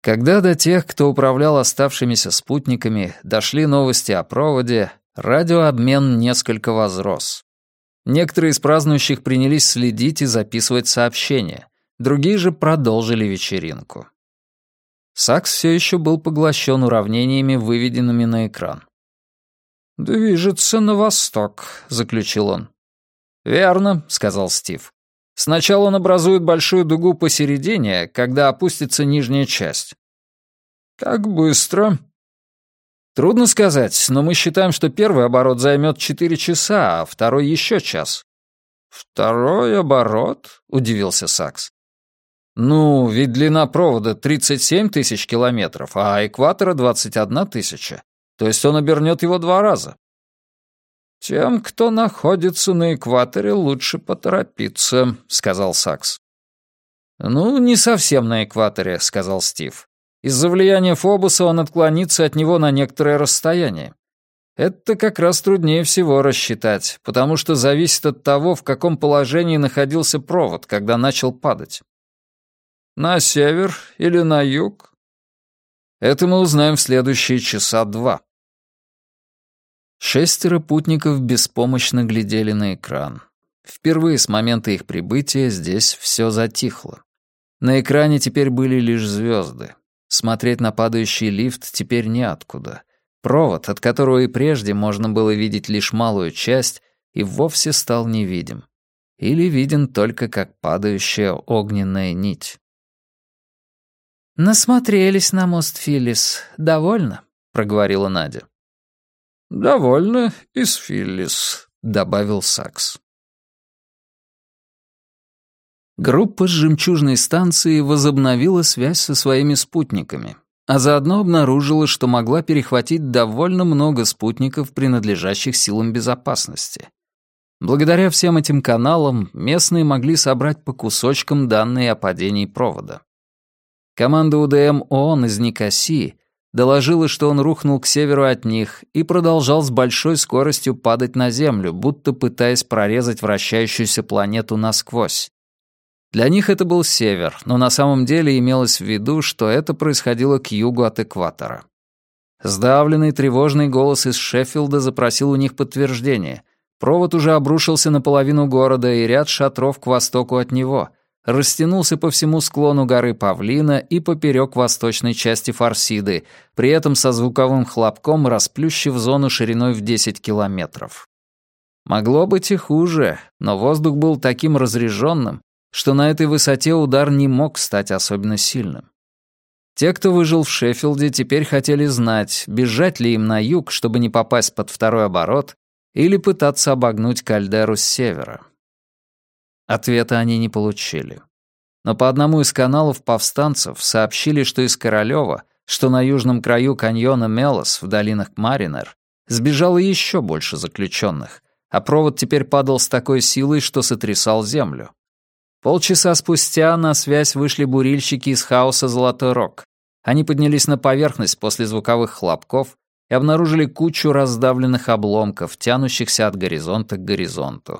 Когда до тех, кто управлял оставшимися спутниками, дошли новости о проводе, радиообмен несколько возрос. Некоторые из празднующих принялись следить и записывать сообщения, другие же продолжили вечеринку. Сакс все еще был поглощен уравнениями, выведенными на экран. «Движется на восток», — заключил он. «Верно», — сказал Стив. «Сначала он образует большую дугу посередине, когда опустится нижняя часть». «Как быстро?» «Трудно сказать, но мы считаем, что первый оборот займет 4 часа, а второй еще час». «Второй оборот?» — удивился Сакс. «Ну, ведь длина провода 37 тысяч километров, а экватора 21 тысяча. То есть он обернет его 2 раза». «Тем, кто находится на экваторе, лучше поторопиться», — сказал Сакс. «Ну, не совсем на экваторе», — сказал Стив. «Из-за влияния Фобоса он отклонится от него на некоторое расстояние. Это как раз труднее всего рассчитать, потому что зависит от того, в каком положении находился провод, когда начал падать». «На север или на юг?» «Это мы узнаем в следующие часа 2». 6 путников беспомощно глядели на экран. Впервые с момента их прибытия здесь все затихло. На экране теперь были лишь звезды. Смотреть на падающий лифт теперь неоткуда. Провод, от которого и прежде можно было видеть лишь малую часть, и вовсе стал невидим. Или виден только как падающая огненная нить. «Насмотрелись на мост Филлис. Довольно?» — проговорила Надя. «Довольно, из Филлис», — добавил Сакс. Группа с жемчужной станции возобновила связь со своими спутниками, а заодно обнаружила, что могла перехватить довольно много спутников, принадлежащих силам безопасности. Благодаря всем этим каналам местные могли собрать по кусочкам данные о падении провода. Команда УДМ ООН из Никосии доложила, что он рухнул к северу от них и продолжал с большой скоростью падать на Землю, будто пытаясь прорезать вращающуюся планету насквозь. Для них это был север, но на самом деле имелось в виду, что это происходило к югу от экватора. Сдавленный тревожный голос из Шеффилда запросил у них подтверждение. Провод уже обрушился на половину города, и ряд шатров к востоку от него растянулся по всему склону горы Павлина и поперек восточной части Фарсиды, при этом со звуковым хлопком расплющив зону шириной в 10 километров. Могло быть и хуже, но воздух был таким разреженным, что на этой высоте удар не мог стать особенно сильным. Те, кто выжил в Шеффилде, теперь хотели знать, бежать ли им на юг, чтобы не попасть под второй оборот, или пытаться обогнуть кальдеру с севера. Ответа они не получили. Но по одному из каналов повстанцев сообщили, что из Королёва, что на южном краю каньона Мелос в долинах Маринер, сбежало еще больше заключенных, а провод теперь падал с такой силой, что сотрясал землю. Полчаса спустя на связь вышли бурильщики из хаоса «Золотой Рог». Они поднялись на поверхность после звуковых хлопков и обнаружили кучу раздавленных обломков, тянущихся от горизонта к горизонту.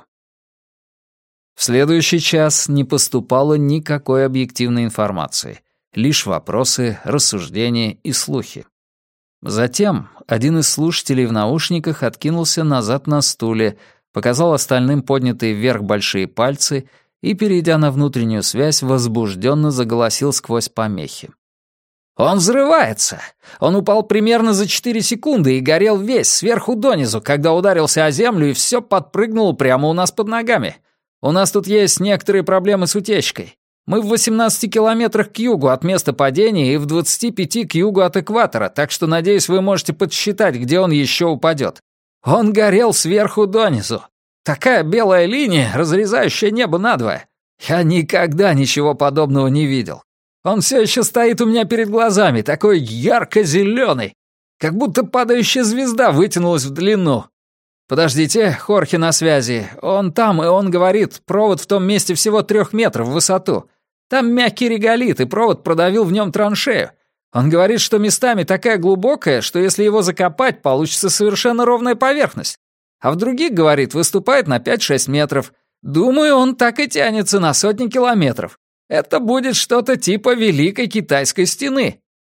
В следующий час не поступало никакой объективной информации, лишь вопросы, рассуждения и слухи. Затем один из слушателей в наушниках откинулся назад на стуле, показал остальным поднятые вверх большие пальцы и, перейдя на внутреннюю связь, возбужденно заголосил сквозь помехи. «Он взрывается! Он упал примерно за 4 секунды и горел весь, сверху донизу, когда ударился о землю, и все подпрыгнуло прямо у нас под ногами. У нас тут есть некоторые проблемы с утечкой. Мы в 18 километрах к югу от места падения и в 25 к югу от экватора, так что, надеюсь, вы можете подсчитать, где он еще упадет. Он горел сверху донизу. Такая белая линия, разрезающая небо надвое. Я никогда ничего подобного не видел. Он все еще стоит у меня перед глазами, такой ярко-зеленый, как будто падающая звезда вытянулась в длину. Подождите, Хорхе на связи. Он там, и он говорит, провод в том месте всего 3 метров в высоту. Там мягкий реголит, и провод продавил в нем траншею. Он говорит, что местами такая глубокая, что если его закопать, получится совершенно ровная поверхность. А в других, говорит, выступает на 5-6 метров. Думаю, он так и тянется на сотни километров. Это будет что-то типа Великой Китайской стены.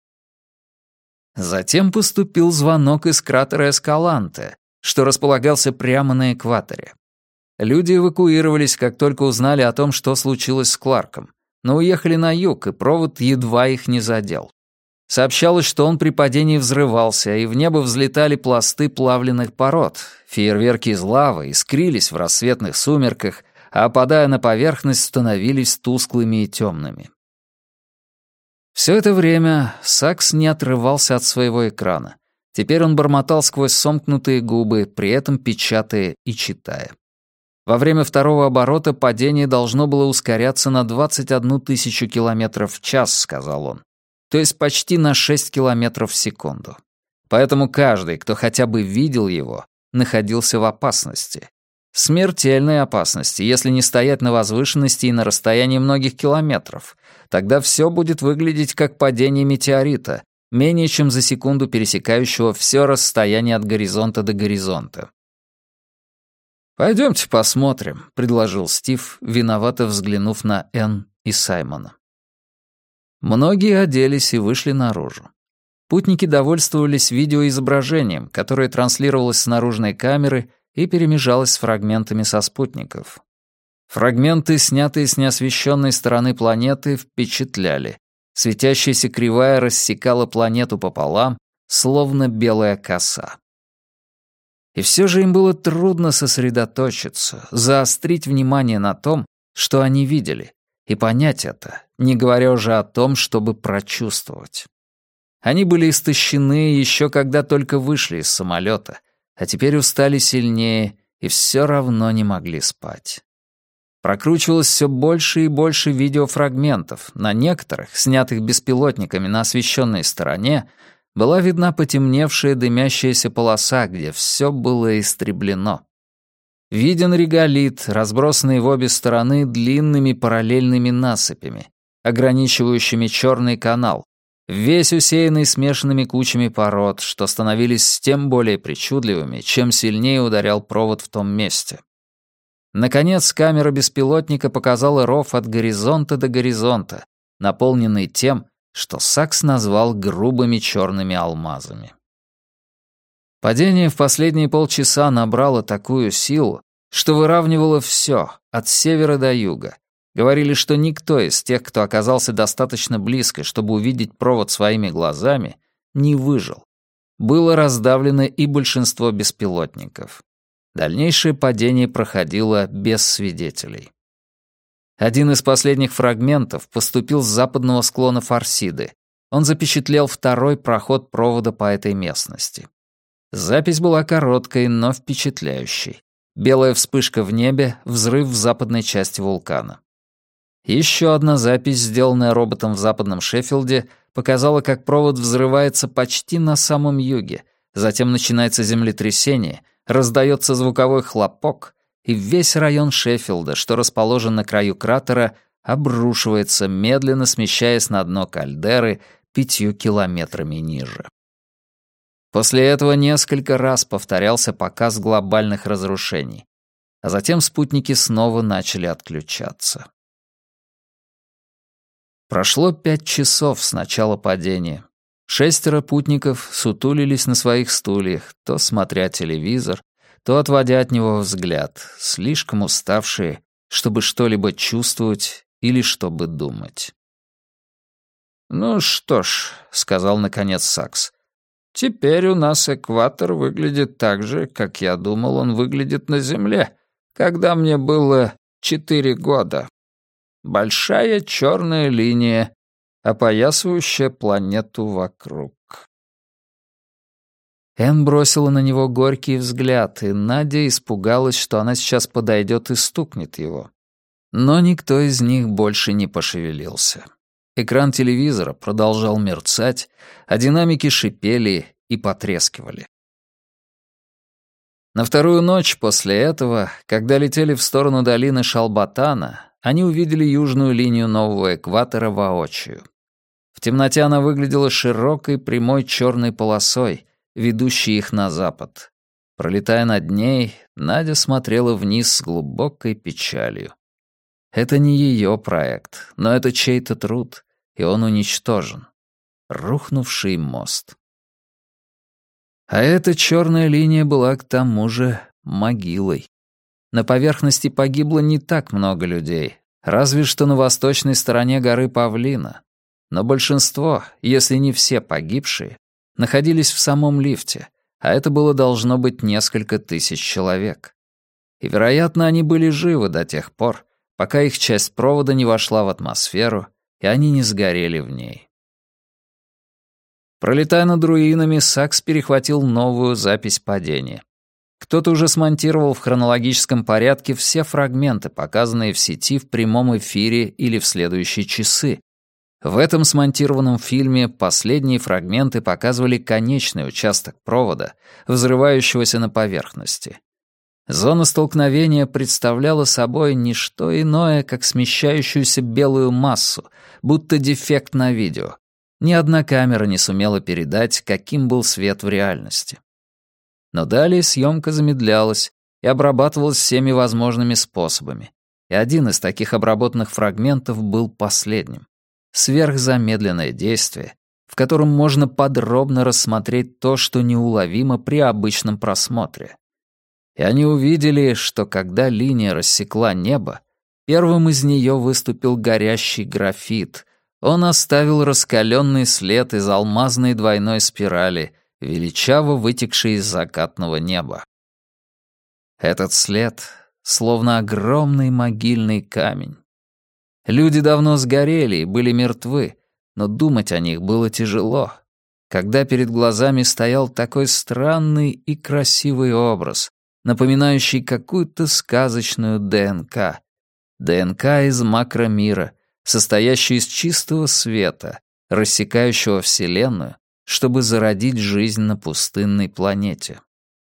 Затем поступил звонок из кратера Эскаланте, что располагался прямо на экваторе. Люди эвакуировались, как только узнали о том, что случилось с Кларком, но уехали на юг, и провод едва их не задел. Сообщалось, что он при падении взрывался, и в небо взлетали пласты плавленных пород. Фейерверки из лавы искрились в рассветных сумерках, а, опадая на поверхность, становились тусклыми и темными. Все это время Сакс не отрывался от своего экрана. Теперь он бормотал сквозь сомкнутые губы, при этом печатая и читая. Во время второго оборота падение должно было ускоряться на 21 тысячу километров в час, сказал он. То есть почти на 6 километров в секунду. Поэтому каждый, кто хотя бы видел его, находился в опасности. Смертельной опасности, если не стоять на возвышенности и на расстоянии многих километров. Тогда все будет выглядеть как падение метеорита, менее чем за секунду пересекающего все расстояние от горизонта до горизонта. «Пойдемте посмотрим», — предложил Стив, виновато взглянув на Энн и Саймона. Многие оделись и вышли наружу. Путники довольствовались видеоизображением, которое транслировалось с наружной камеры и перемежалось с фрагментами со спутников. Фрагменты, снятые с неосвещенной стороны планеты, впечатляли. Светящаяся кривая рассекала планету пополам, словно белая коса. И все же им было трудно сосредоточиться, заострить внимание на том, что они видели, и понять это, не говоря уже о том, чтобы прочувствовать. Они были истощены еще когда только вышли из самолета, а теперь устали сильнее и все равно не могли спать. Прокручивалось все больше и больше видеофрагментов. На некоторых, снятых беспилотниками на освещенной стороне, была видна потемневшая дымящаяся полоса, где все было истреблено. Виден реголит, разбросанный в обе стороны длинными параллельными насыпями, ограничивающими черный канал, весь усеянный смешанными кучами пород, что становились тем более причудливыми, чем сильнее ударял провод в том месте. Наконец, камера беспилотника показала ров от горизонта до горизонта, наполненный тем, что Сакс назвал грубыми черными алмазами. Падение в последние полчаса набрало такую силу, что выравнивало все, от севера до юга. Говорили, что никто из тех, кто оказался достаточно близко, чтобы увидеть провод своими глазами, не выжил. Было раздавлено и большинство беспилотников. Дальнейшее падение проходило без свидетелей. Один из последних фрагментов поступил с западного склона Фарсиды. Он запечатлел второй проход провода по этой местности. Запись была короткой, но впечатляющей. Белая вспышка в небе, взрыв в западной части вулкана. Еще одна запись, сделанная роботом в западном Шеффилде, показала, как провод взрывается почти на самом юге, затем начинается землетрясение, раздается звуковой хлопок, и весь район Шеффилда, что расположен на краю кратера, обрушивается, медленно смещаясь на дно кальдеры 5 километрами ниже. После этого несколько раз повторялся показ глобальных разрушений, а затем спутники снова начали отключаться. Прошло 5 часов с начала падения. 6 путников сутулились на своих стульях, то смотря телевизор, то отводя от него взгляд, слишком уставшие, чтобы что-либо чувствовать или чтобы думать. «Ну что ж», — сказал наконец Сакс, — «теперь у нас экватор выглядит так же, как я думал, он выглядит на Земле, когда мне было 4 года. Большая черная линия, опоясывающая планету вокруг». Энн бросила на него горький взгляд, и Надя испугалась, что она сейчас подойдет и стукнет его. Но никто из них больше не пошевелился. Экран телевизора продолжал мерцать, а динамики шипели и потрескивали. На вторую ночь после этого, когда летели в сторону долины Шалбатана, они увидели южную линию нового экватора воочию. В темноте она выглядела широкой прямой черной полосой, ведущей их на запад. Пролетая над ней, Надя смотрела вниз с глубокой печалью. Это не ее проект, но это чей-то труд, и он уничтожен. Рухнувший мост. А эта черная линия была к тому же могилой. На поверхности погибло не так много людей, разве что на восточной стороне горы Павлина. Но большинство, если не все погибшие, находились в самом лифте, а это было должно быть несколько тысяч человек. И, вероятно, они были живы до тех пор, пока их часть провода не вошла в атмосферу, и они не сгорели в ней. Пролетая над руинами, Сакс перехватил новую запись падения. Кто-то уже смонтировал в хронологическом порядке все фрагменты, показанные в сети в прямом эфире или в следующие часы. В этом смонтированном фильме последние фрагменты показывали конечный участок провода, взрывающегося на поверхности. Зона столкновения представляла собой не что иное, как смещающуюся белую массу, будто дефект на видео. Ни одна камера не сумела передать, каким был свет в реальности. Но далее съемка замедлялась и обрабатывалась всеми возможными способами. И один из таких обработанных фрагментов был последним. Сверхзамедленное действие, в котором можно подробно рассмотреть то, что неуловимо при обычном просмотре. И они увидели, что когда линия рассекла небо, первым из нее выступил горящий графит. Он оставил раскаленный след из алмазной двойной спирали, величаво вытекшей из закатного неба. Этот след словно огромный могильный камень. Люди давно сгорели и были мертвы, но думать о них было тяжело, когда перед глазами стоял такой странный и красивый образ, напоминающий какую-то сказочную ДНК. ДНК из макромира, состоящую из чистого света, рассекающего Вселенную, чтобы зародить жизнь на пустынной планете.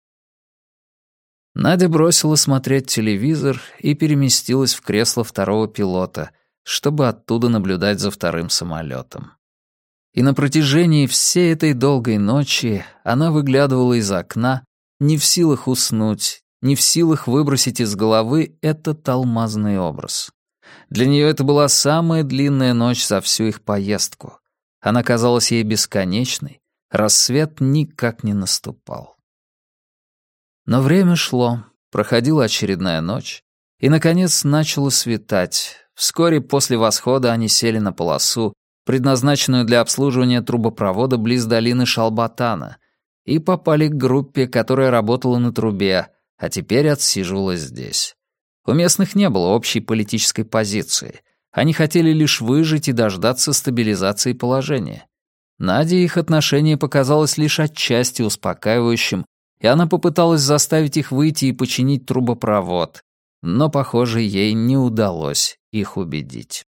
Надя бросила смотреть телевизор и переместилась в кресло второго пилота, чтобы оттуда наблюдать за вторым самолетом. И на протяжении всей этой долгой ночи она выглядывала из окна, не в силах уснуть, не в силах выбросить из головы этот алмазный образ. Для нее это была самая длинная ночь за всю их поездку. Она казалась ей бесконечной, рассвет никак не наступал. Но время шло, проходила очередная ночь, и, наконец, начало светать. Вскоре после восхода они сели на полосу, предназначенную для обслуживания трубопровода близ долины Шалбатана, и попали к группе, которая работала на трубе, а теперь отсиживалась здесь. У местных не было общей политической позиции. Они хотели лишь выжить и дождаться стабилизации положения. Наде их отношение показалось лишь отчасти успокаивающим, и она попыталась заставить их выйти и починить трубопровод, но, похоже, ей не удалось их убедить.